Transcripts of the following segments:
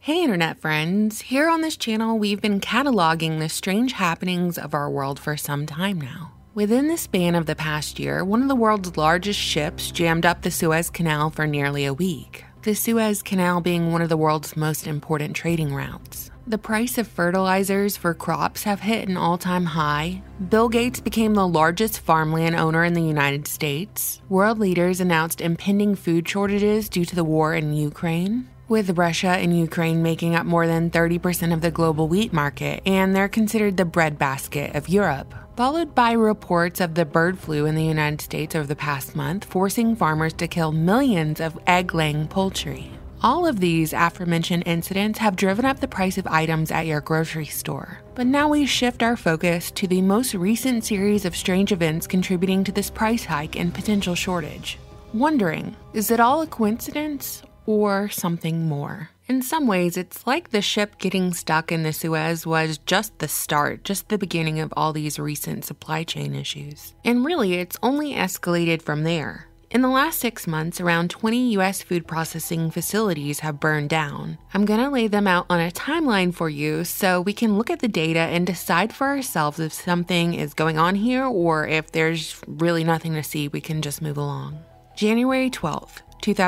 Hey internet friends, here on this channel we've been cataloging the strange happenings of our world for some time now. Within the span of the past year, one of the world's largest ships jammed up the Suez Canal for nearly a week. The Suez Canal being one of the world's most important trading routes. The price of fertilizers for crops have hit an all-time high. Bill Gates became the largest farmland owner in the United States. World leaders announced impending food shortages due to the war in Ukraine, with Russia and Ukraine making up more than 30% of the global wheat market, and they're considered the breadbasket of Europe. Followed by reports of the bird flu in the United States over the past month, forcing farmers to kill millions of egg-laying poultry. All of these aforementioned incidents have driven up the price of items at your grocery store. But now we shift our focus to the most recent series of strange events contributing to this price hike and potential shortage. Wondering, is it all a coincidence or something more? In some ways, it's like the ship getting stuck in the Suez was just the start, just the beginning of all these recent supply chain issues. And really, it's only escalated from there. In the last 6 months, around 20 U.S. food processing facilities have burned down. I'm going to lay them out on a timeline for you so we can look at the data and decide for ourselves if something is going on here or if there's really nothing to see, we can just move along. January 12th,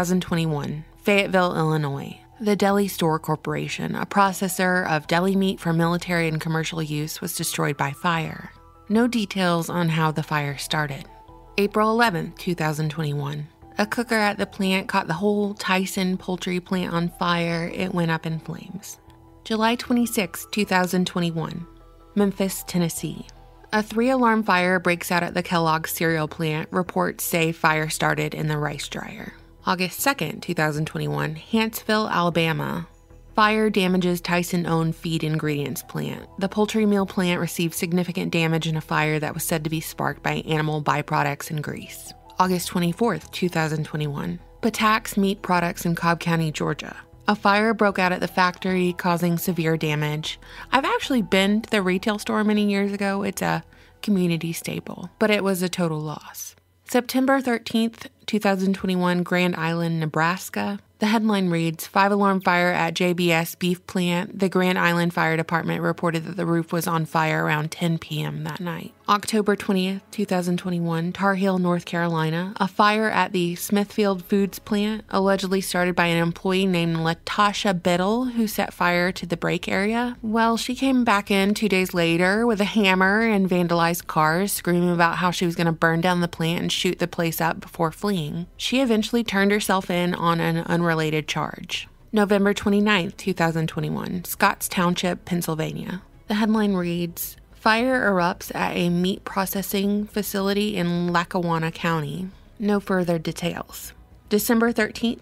2021, Fayetteville, Illinois. The Deli Store Corporation, a processor of deli meat for military and commercial use, was destroyed by fire. No details on how the fire started. April 11, 2021. A cooker at the plant caught the whole Tyson poultry plant on fire. It went up in flames. July 26, 2021. Memphis, Tennessee. A 3-alarm fire breaks out at the Kellogg's cereal plant. Reports say fire started in the rice dryer. August 2nd, 2021, Huntsville, Alabama. Fire damages Tyson-owned feed ingredients plant. The poultry meal plant received significant damage in a fire that was said to be sparked by animal byproducts and grease. August 24th, 2021, Patax Meat Products in Cobb County, Georgia. A fire broke out at the factory, causing severe damage. I've actually been to the retail store many years ago. It's a community staple, but it was a total loss. September 13th, 2021, Grand Island, Nebraska. The headline reads, 5-alarm fire at JBS beef plant. The Grand Island Fire Department reported that the roof was on fire around 10 p.m. that night. October 20th, 2021, Tar Heel, North Carolina. A fire at the Smithfield Foods plant, allegedly started by an employee named Latasha Biddle, who set fire to the brake area. Well, she came back in 2 days later with a hammer and vandalized cars, screaming about how she was going to burn down the plant and shoot the place up before fleeing. She eventually turned herself in on an unrelated charge. November 29th, 2021, Scotts Township, Pennsylvania. The headline reads, fire erupts at a meat processing facility in Lackawanna County. No further details. December 13th,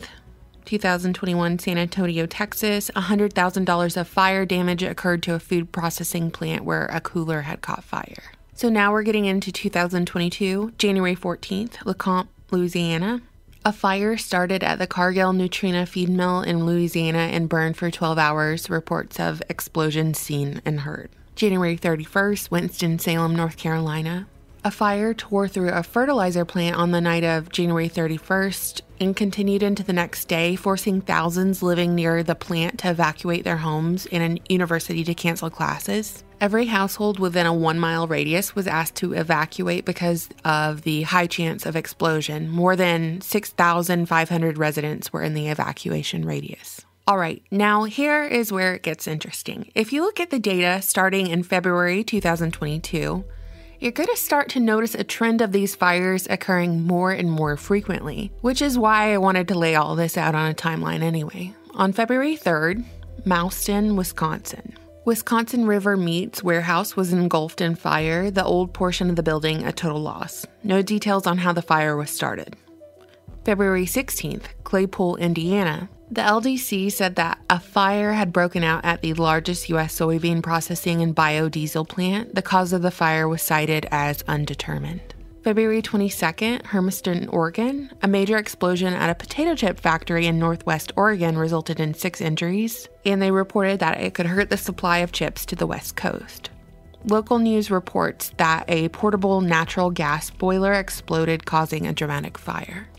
2021, San Antonio, Texas. $100,000 of fire damage occurred to a food processing plant where a cooler had caught fire. So now we're getting into 2022, January 14th, LeCompte, Louisiana. A fire started at the Cargill Nutrena feed mill in Louisiana and burned for 12 hours. Reports of explosions seen and heard. January 31st, Winston-Salem, North Carolina. A fire tore through a fertilizer plant on the night of January 31st and continued into the next day, forcing thousands living near the plant to evacuate their homes and a university to cancel classes. Every household within a 1-mile radius was asked to evacuate because of the high chance of explosion. More than 6,500 residents were in the evacuation radius. All right, now here is where it gets interesting. If you look at the data starting in February 2022, you're going to start to notice a trend of these fires occurring more and more frequently, which is why I wanted to lay all this out on a timeline anyway. On February 3rd, Mouston, Wisconsin. Wisconsin River Meats warehouse was engulfed in fire, the old portion of the building a total loss. No details on how the fire was started. February 16th, Claypool, Indiana. The LDC said that a fire had broken out at the largest U.S. soybean processing and biodiesel plant. The cause of the fire was cited as undetermined. February 22nd, Hermiston, Oregon. A major explosion at a potato chip factory in Northwest Oregon resulted in 6 injuries, and they reported that it could hurt the supply of chips to the West Coast. Local news reports that a portable natural gas boiler exploded, causing a dramatic fire.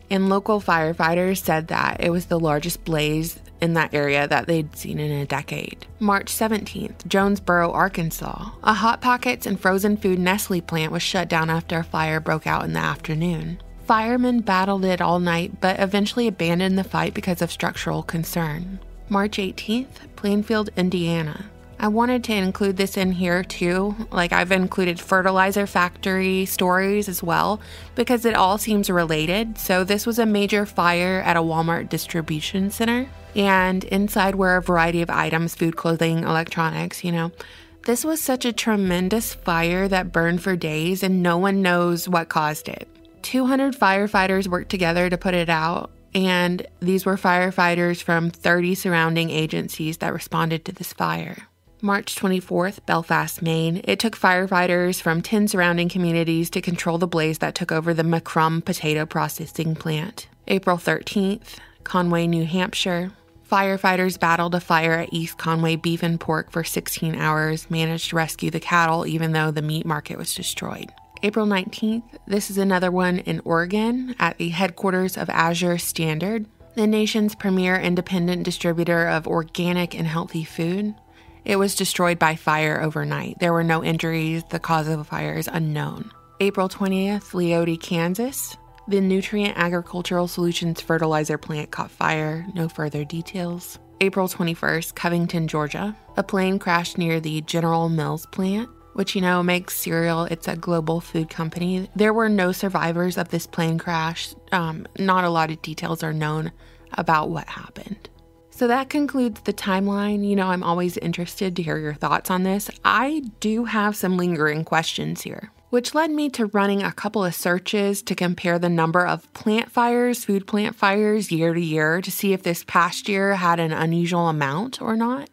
And local firefighters said that it was the largest blaze in that area that they'd seen in a decade. March 17th, Jonesboro, Arkansas. A Hot Pockets and frozen food Nestle plant was shut down after a fire broke out in the afternoon. Firemen battled it all night, but eventually abandoned the fight because of structural concern. March 18th, Plainfield, Indiana. I wanted to include this in here too, like I've included fertilizer factory stories as well, because it all seems related. So this was a major fire at a Walmart distribution center, and inside were a variety of items, food, clothing, electronics, This was such a tremendous fire that burned for days, and no one knows what caused it. 200 firefighters worked together to put it out, and these were firefighters from 30 surrounding agencies that responded to this fire. March 24th, Belfast, Maine. It took firefighters from 10 surrounding communities to control the blaze that took over the McCrum potato processing plant. April 13th, Conway, New Hampshire. Firefighters battled a fire at East Conway Beef and Pork for 16 hours, managed to rescue the cattle even though the meat market was destroyed. April 19th, this is another one in Oregon at the headquarters of Azure Standard, the nation's premier independent distributor of organic and healthy food. It was destroyed by fire overnight. There were no injuries. The cause of the fire is unknown. April 20th, Leoti, Kansas. The Nutrient Agricultural Solutions fertilizer plant caught fire. No further details. April 21st, Covington, Georgia. A plane crashed near the General Mills plant, which, makes cereal. It's a global food company. There were no survivors of this plane crash. Not a lot of details are known about what happened. So that concludes the timeline. I'm always interested to hear your thoughts on this. I do have some lingering questions here, which led me to running a couple of searches to compare the number of plant fires, food plant fires year to year to see if this past year had an unusual amount or not.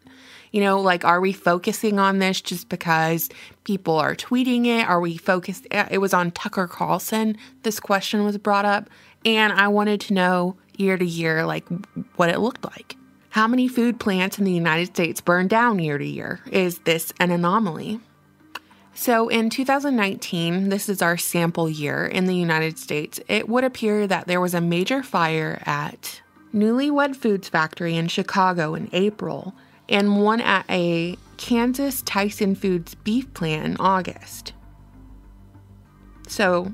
Are we focusing on this just because people are tweeting it? Are we focused? It was on Tucker Carlson. This question was brought up, and I wanted to know year to year, what it looked like. How many food plants in the United States burned down year to year? Is this an anomaly? So in 2019, this is our sample year in the United States, it would appear that there was a major fire at Newlywed Foods Factory in Chicago in April, and one at a Kansas Tyson Foods beef plant in August. So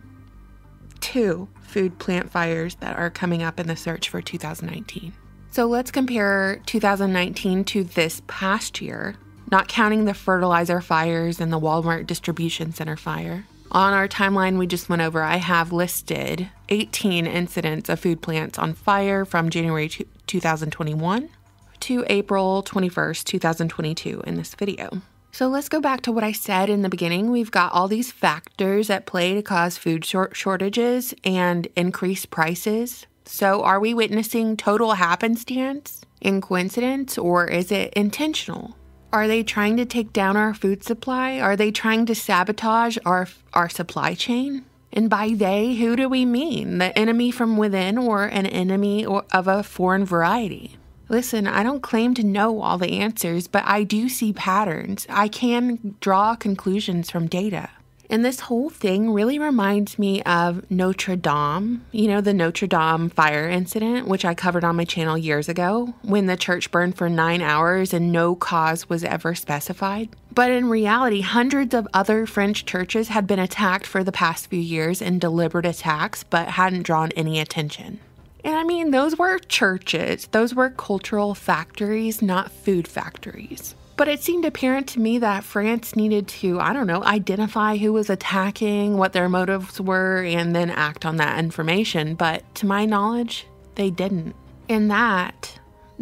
2 food plant fires that are coming up in the search for 2019. So let's compare 2019 to this past year, not counting the fertilizer fires and the Walmart distribution center fire. On our timeline we just went over, I have listed 18 incidents of food plants on fire from January 2021 to April 21st, 2022 in this video. So let's go back to what I said in the beginning. We've got all these factors at play to cause food shortages and increased prices. So are we witnessing total happenstance and coincidence, or is it intentional? Are they trying to take down our food supply? Are they trying to sabotage our supply chain? And by they, who do we mean? The enemy from within or an enemy of a foreign variety? Listen, I don't claim to know all the answers, but I do see patterns. I can draw conclusions from data. And this whole thing really reminds me of Notre Dame, the Notre Dame fire incident, which I covered on my channel years ago, when the church burned for 9 hours and no cause was ever specified. But in reality, hundreds of other French churches had been attacked for the past few years in deliberate attacks, but hadn't drawn any attention. And those were churches. Those were cultural factories, not food factories. But it seemed apparent to me that France needed to, identify who was attacking, what their motives were, and then act on that information. But to my knowledge, they didn't. And that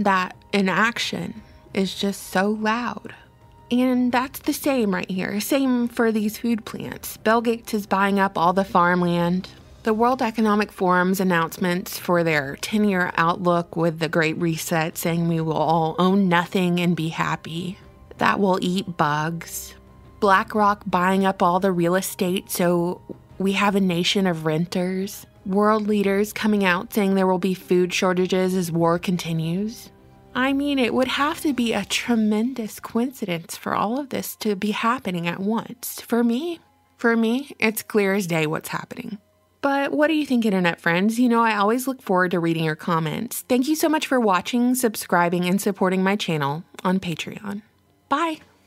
inaction is just so loud. And that's the same right here. Same for these food plants. Bill Gates is buying up all the farmland. The World Economic Forum's announcements for their 10-year outlook with the Great Reset saying we will all own nothing and be happy. That will eat bugs. BlackRock buying up all the real estate so we have a nation of renters. World leaders coming out saying there will be food shortages as war continues. It would have to be a tremendous coincidence for all of this to be happening at once. For me, it's clear as day what's happening. But what do you think, internet friends? I always look forward to reading your comments. Thank you so much for watching, subscribing, and supporting my channel on Patreon. Bye!